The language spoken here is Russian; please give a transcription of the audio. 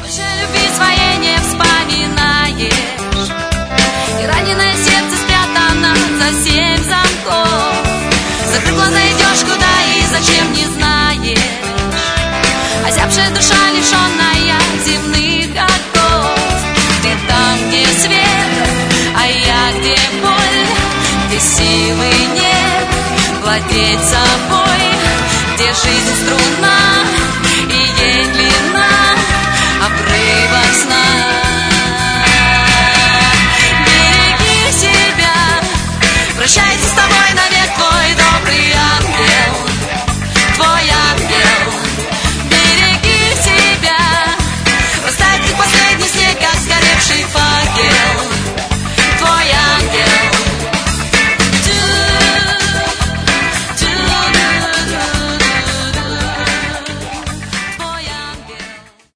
Больше любви своей не вспоминаешь, и раненое сердце спрятано за 7 замков. Закрыв глаза, идешь куда и зачем, не знаешь. Озябшая душа, лишенная земных оков. Ты там, где свет, а я где боль, где силы нет владеть собой, где жизнь струна.